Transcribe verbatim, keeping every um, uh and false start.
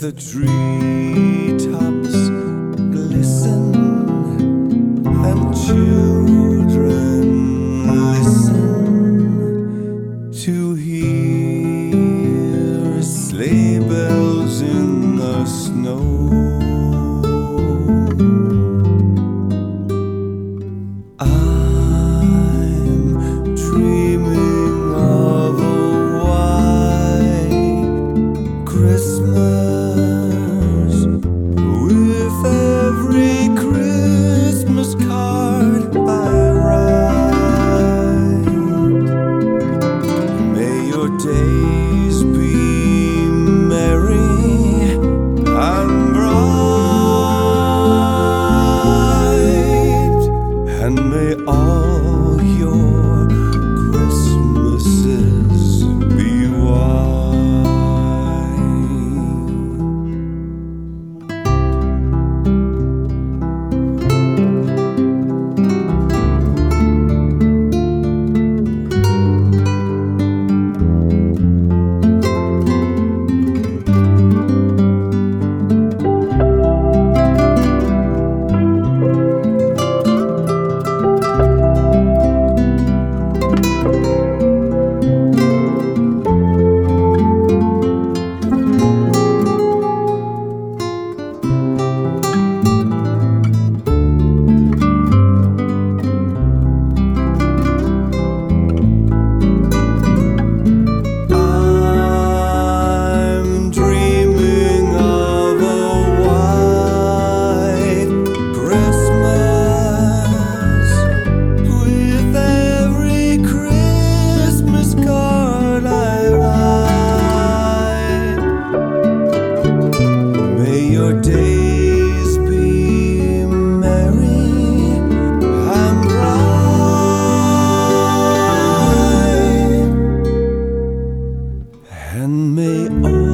the treetops glisten and children listen to hear sleigh bells in the snow. I'm dreaming of a white Christmas with every Christmas card I write. May your days be merry and bright, and may all your Christmases be your days be merry and bright, and may all